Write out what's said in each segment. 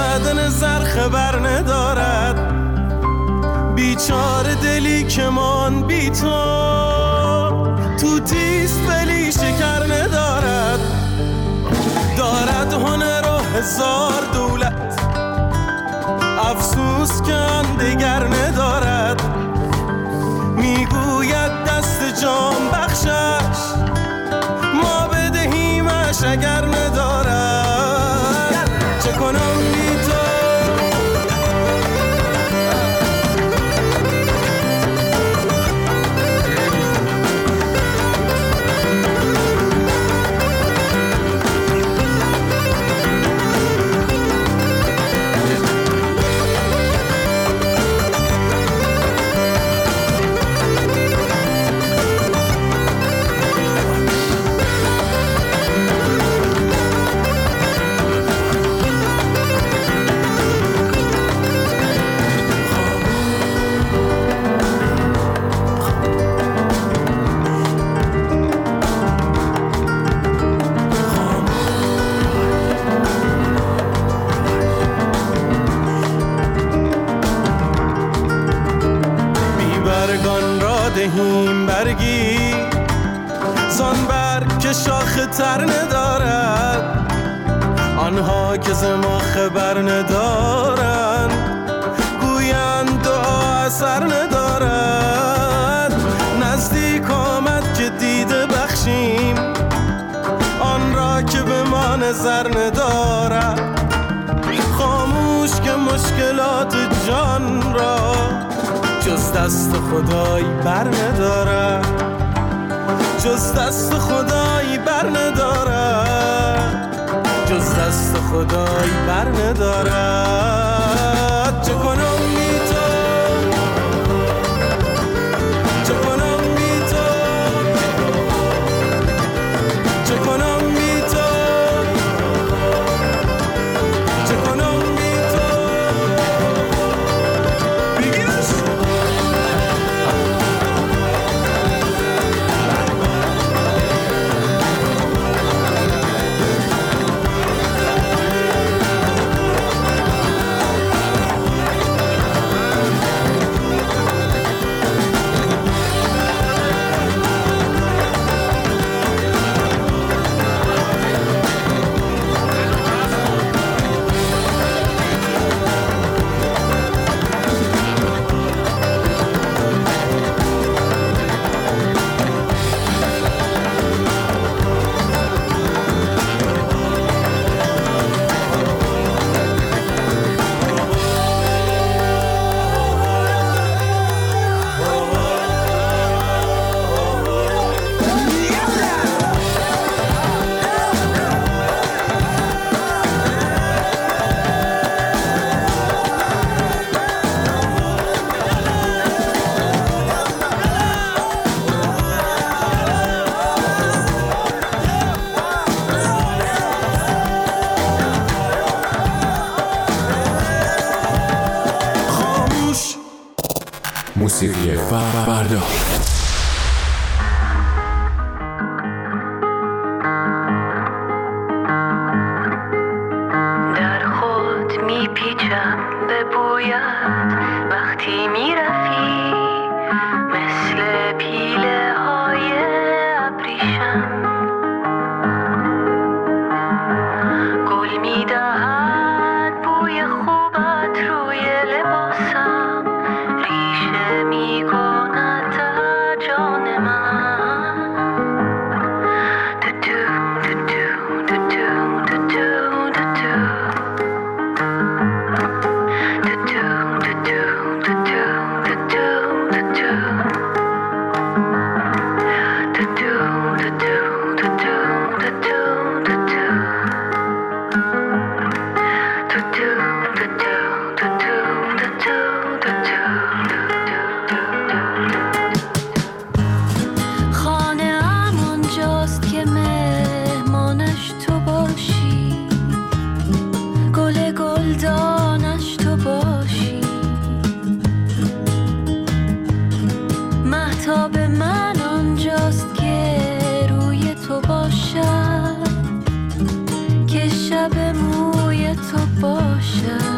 بدن زر خبر ندارد، بیچاره دلی که من بی تو تیست ولی شکر ندارد. دارد هنر و هزار دولت، افسوس که آن دگر ندارد. میگوید دست جان بخشش، ما بدهیمش اگر ندارد. چه کنم بی تو؟ دهیم برگی زان برگ که شاخه تر ندارد. آنها که ز ما خبر ندارند، گویند دعا اثر ندارد. نزدیک آمد که دیده بخشیم آن را که به ما نظر ندارد. خاموش که مشکلات جان را جز دست خدای بر ندارد، جز دست خدای بر ندارد، جز دست خدای بر ندارد. چه کنم بی تو؟ چه کنم بی تو؟ چه کنم بی تو؟ چه کنم بی تو؟ بگیرش موسیقی فردا. در خود میپیچم به بویت وقتی میرفی، مثل پیله های ابریشم گل میدهد بوی خوبت روی لباسم، ریشه میکند در جان من. شب موی تو باشم.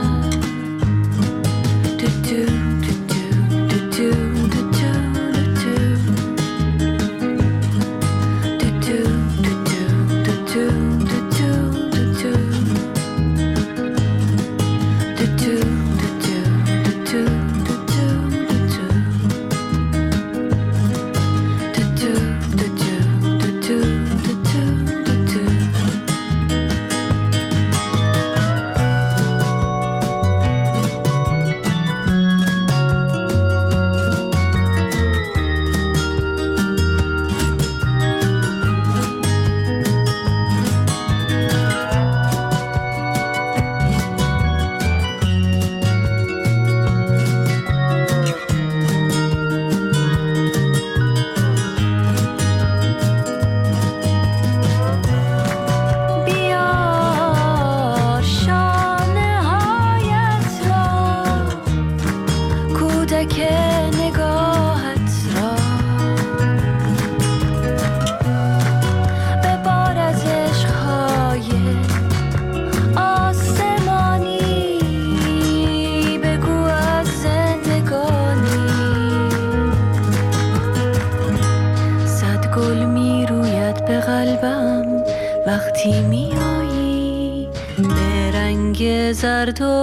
زرد و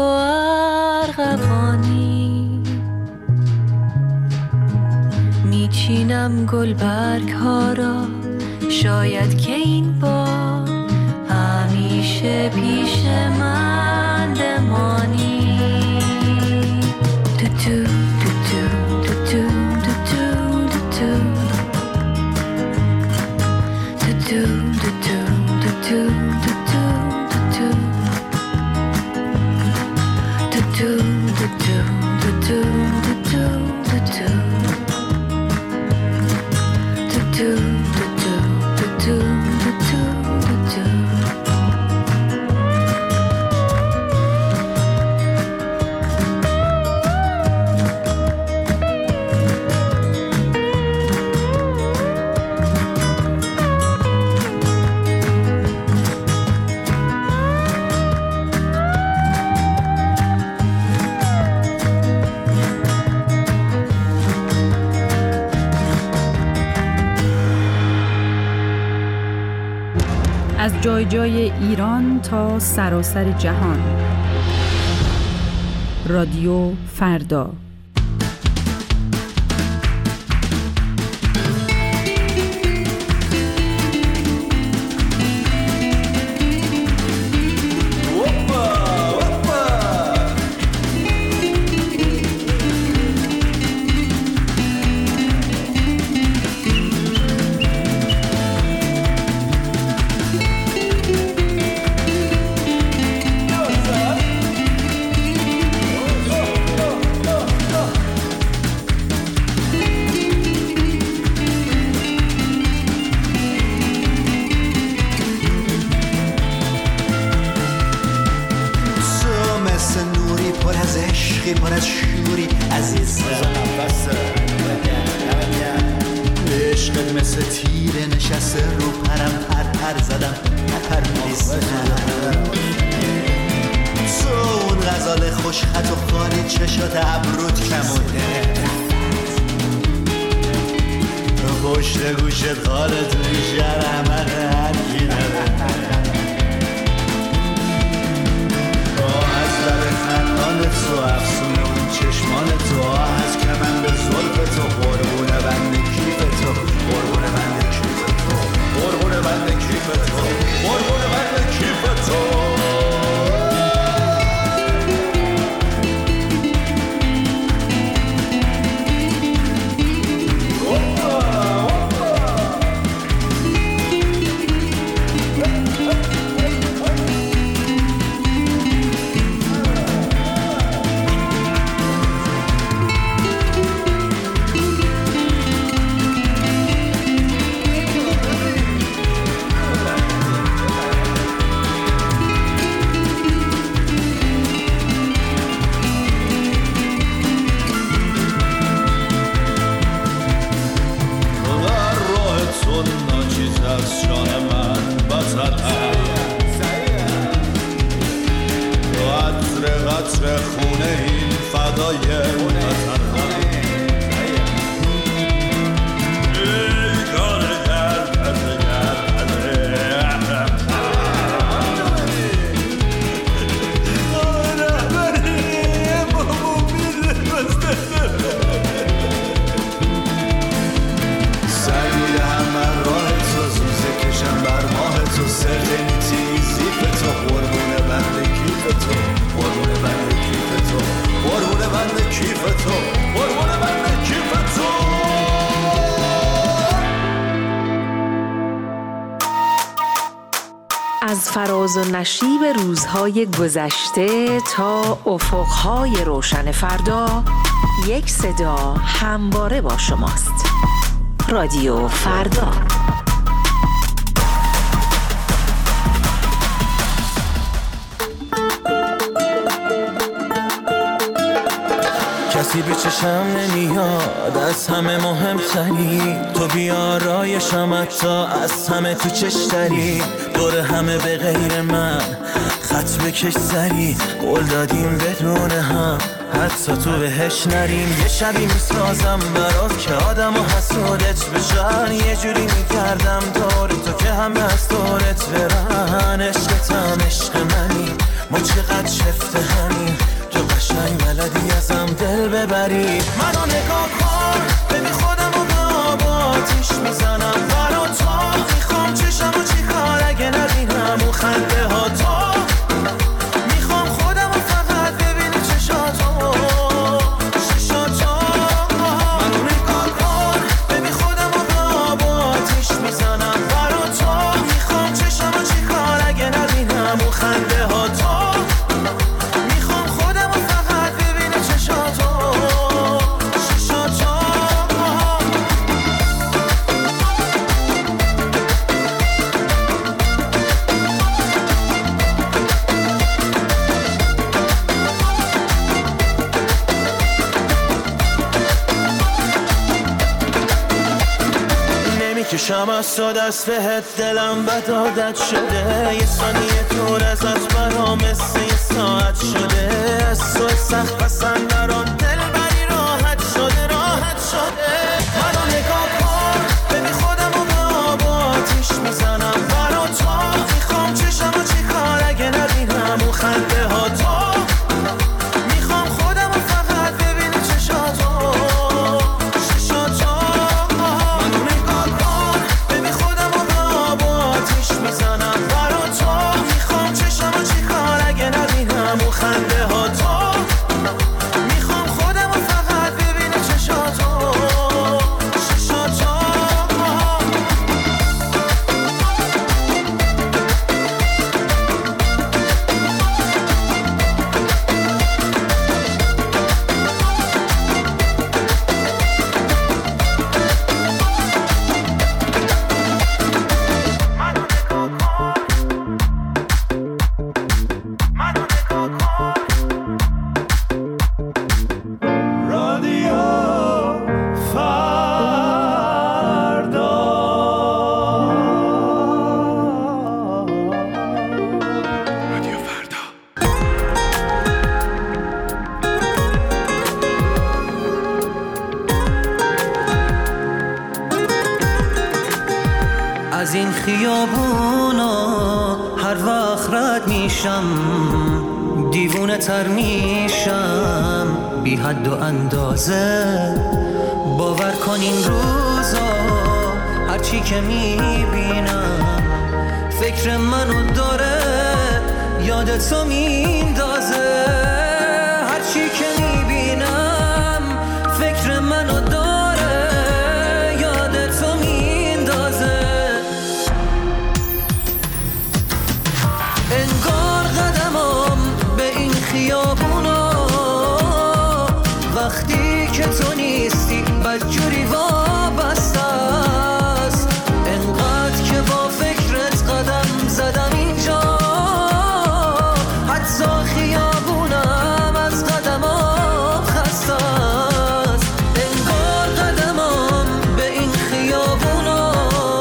ارغوانی میچینم گلبرگ ها را شاید که این بار همیشه پیش من بمانی تو تو تو تو تو تو تو تو تو تو از جای جای ایران تا سراسر جهان. رادیو فردا. پر از شوری عزیزم عشقت مثل تیره نشسته رو پرم پر زدم پر میریزم تو اون غزال خوش خط و خالی چشات ابروت کمونه پشت گوشت خالت میشه رحمت هرکی نداره از لب خندان تو افسون اون چشمان تو از کمند زلف تو قربون بند کیف تو قربون بند کیف تو قربون بند کیف تو قربون بند کیف تو ناز و نشیب روزهای گذشته تا افقهای روشن فردا، یک صدا همواره با شماست. رادیو فردا. کسی به چشم نمیاد از همه مهمتری، تو بیارایشم حتی از همه تو چشتری، دور همه به غیر من خط بکش سری، قول دادیم بدون هم حتی تو بهش نریم. یه شبی میسازم برات که آدم و حسودت بشن، یه جوری میگردم دور تو که همه از دورت برن. عشقتم عشق منی، ما چقدر شفته همین، تو قشنگ بلدی ازم دل ببری. منو نگاه کن ببین خودم و به آتیش میزنم برا تو، میخوام چشم و چی کار اگه نبینم اون خنده ها تو، میخوام خودم و فقط ببینی چشاتو چشاتو. منو نگاه کن ببین خودم و به آتیش میزنم برا تو، میخوام چشم و چی کار اگه نبینم اون خنده ها تو، کشم از تو دست بهت، دلم بد عادت شده، یه ثانیه دور ازت برام مثل یه ساعت شده. از تو سخت پسند نران دل بری راحت شده راحت شده. منو نگاه کن ببین خودم و به آتیش میزنم برا تو، میخوام چشم و چی کار اگه نبینم اون خنده ها تو، میخوام خودم و فقط ببینی چشاتو چشاتو. منو نگاه کن ببین خودم و به آتیش میزنم برا تو، میخوام چشم و چی کار اگه نبینم اون خنده ها تو، میخوام خودم و فقط ببینی چشاتو چشاتو. از این خیابونا هر وقت رد میشم دیوونه تر میشم بی حد و اندازه. باور کن این روزا هرچی که میبینم فکر منو داره یادتو میندازه. هرچی که میبینم فکر منو داره یادتو میندازه. انگار قدمم به این خیابونا وقتی که تو نیستی بدجوری وابسته است. انقدر که با فکرت قدم زدم اینجا حتی خیابونم از قدمم خسته است. انگار قدمم به این خیابونا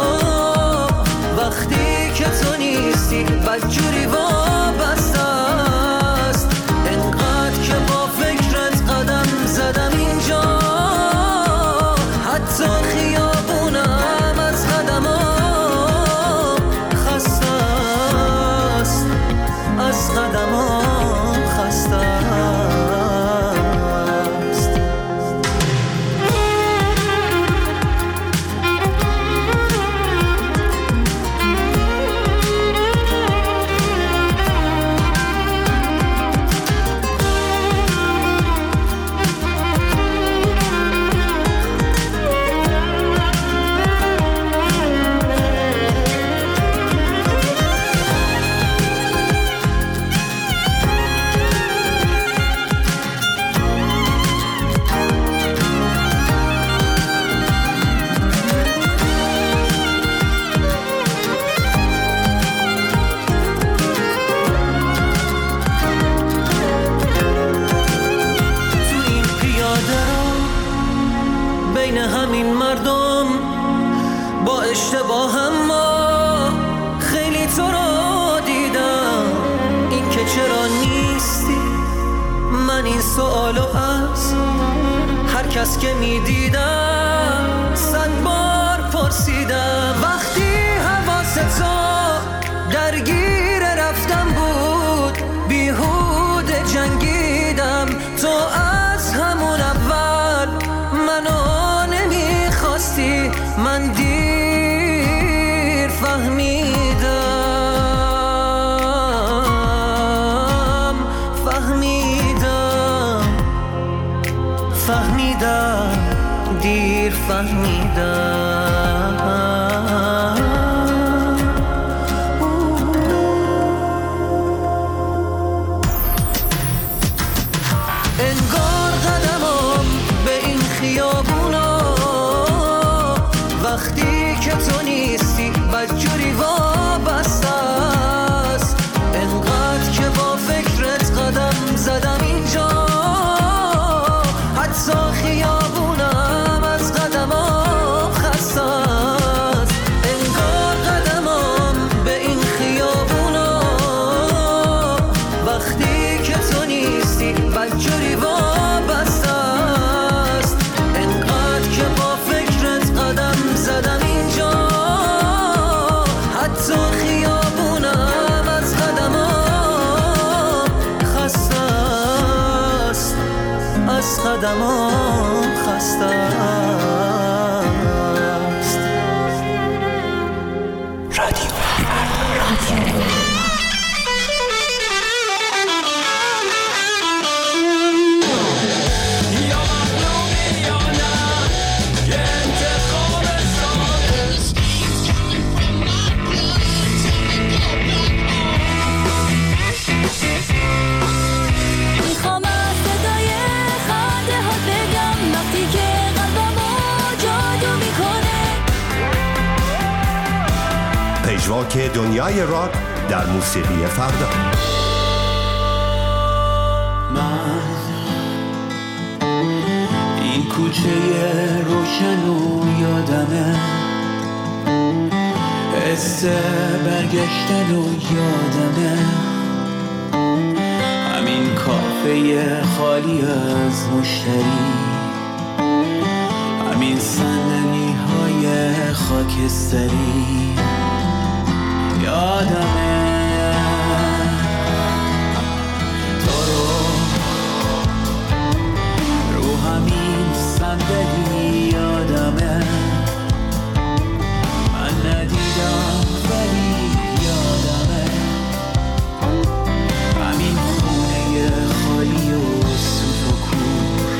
وقتی که تو نیستی بدجوری وابسته است. انقدر که با فکرت قدم زدم اینجا حتی خیابونم از قدمم خسته است. از قدمم خسته است. من این سوالو از هر کس که میدیدم 100 بار پرسیدم. وقتی حواست درگیر رفتم بود بیهوده جنگیدم، تو از همون اول منو نمیخواستی، من دیر فهمیدم دیر فهمیدم. انگار قدمم به این خیابونا وقتی که تو نیستی بدجوری وابسته است. انقدر که با فکرت قدم زدم اینجا، حتی خیابونم از قدمم خسته است. انگار قدمم به این خیابونا وقتی که تو نیستی بدجوری وابسته است. انقدر که با فکرت قدم زدم اینجا، حتی خیابونم از قدمم خسته است، از قدمم خسته است. رادیو پژواک دنیای راک در موسیقی فردا. من این کوچه روشن و یادمه، حس برگشتن و یادمه، همین کافه خالی از مشتری، همین صندلی های خاکستری. یادمه تو رو همین صندلی، یادمه من ندیدم ولی یادمه همین خونه خالی و سوت و کور،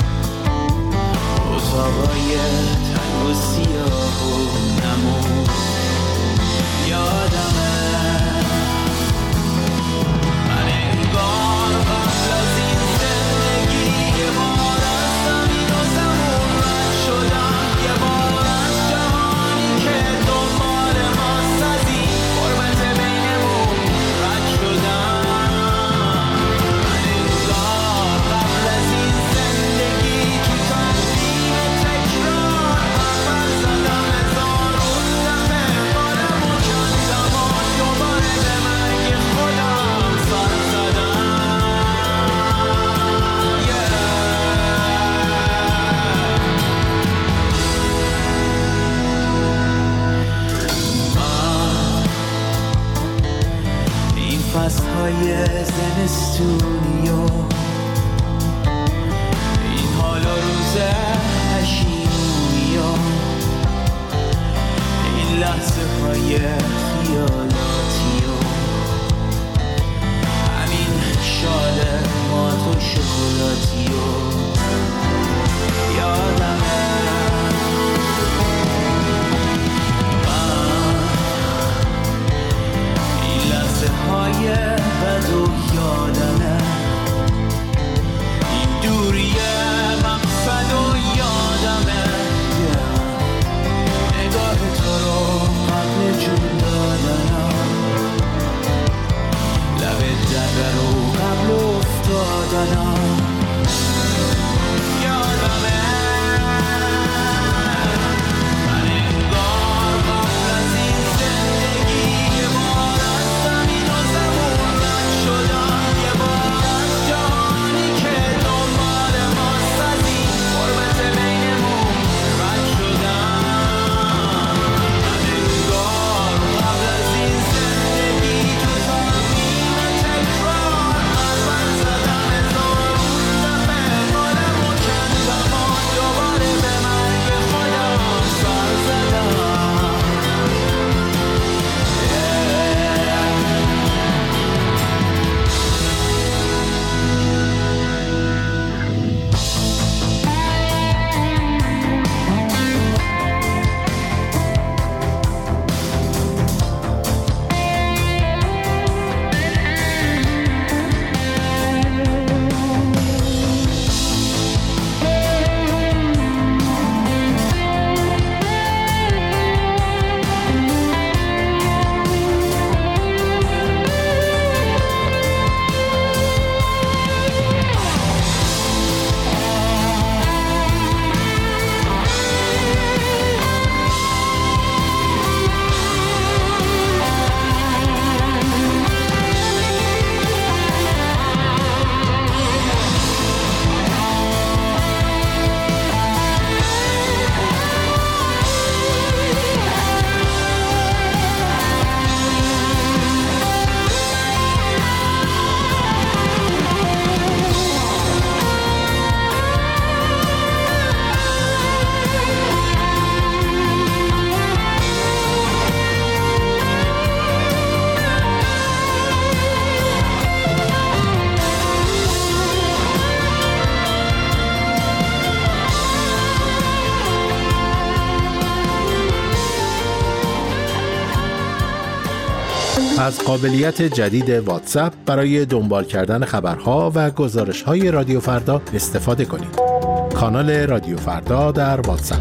اتاقای تنگ و سیاه و نمور. یادمه من انگار قبل از این زندگی یه بار از زمین و زمون رد شدم، یه بار از جهانی که دنبال ماست از این غربت بینمون رد شدم. من انگار قبل از این زندگی که تنظیم تکرار بر زدم هزارون دفعه بارم و کندم و دوباره به مرگ خودم سر زدم. این فصلهای زمستونی و این حال و روز پشیمونی و این لحظه های خیالاتی و همین شال مات و شکلاتی و یادمه این لحظه های بد و یادمه از قابلیت جدید واتساپ برای دنبال کردن خبرها و گزارش‌های رادیو فردا استفاده کنید. کانال رادیو فردا در واتساپ.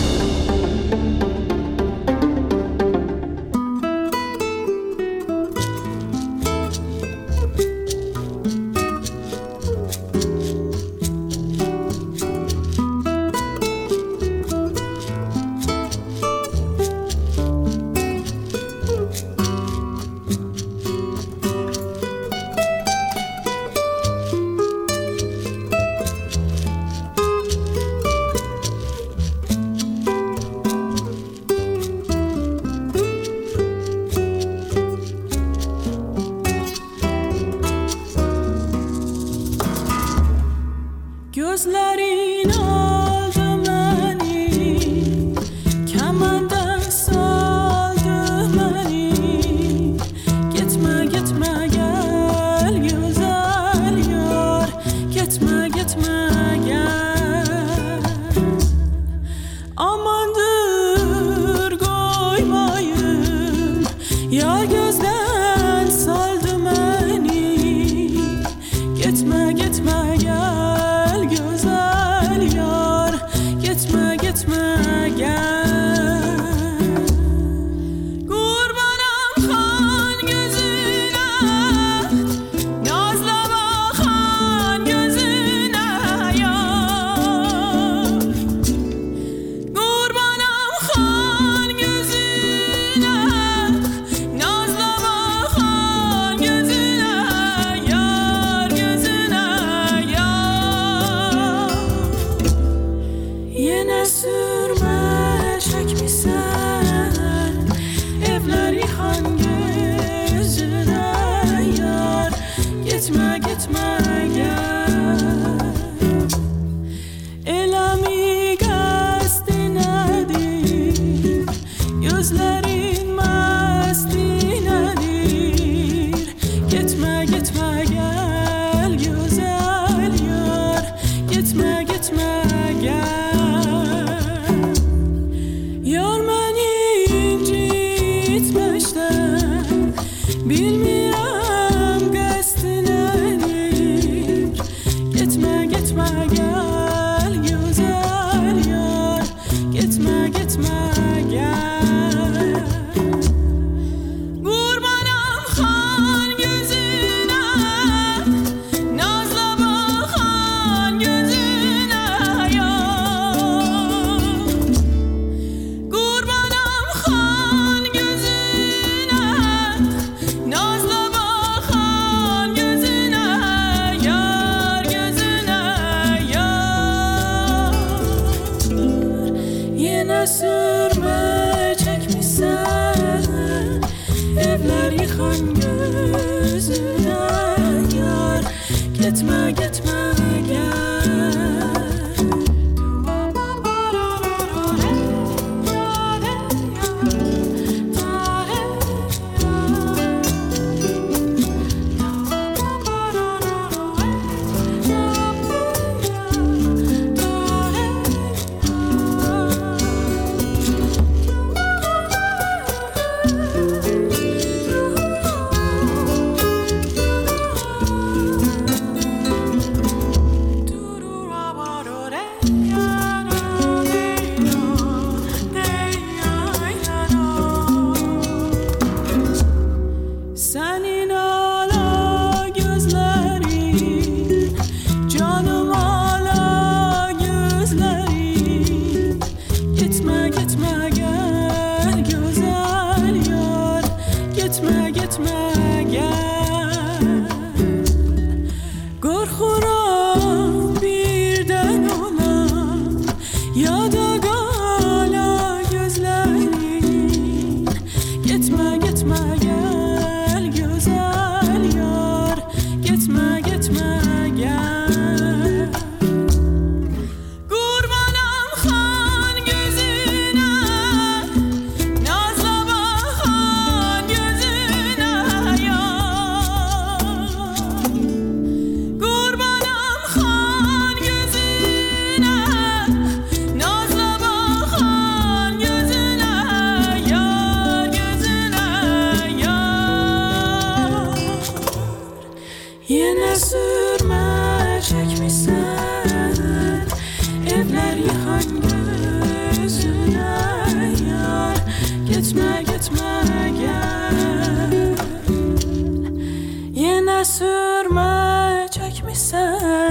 Gözlerin aldı beni, kemenden saldı beni. Gitme gitme gel güzel yar, gitme gitme gel. Amandır koymayın, yar gözden saldı beni. Gitme gitme gel.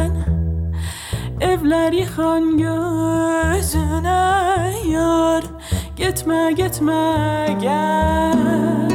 Evler yıkan gözüne yar. Gitme gitme gel.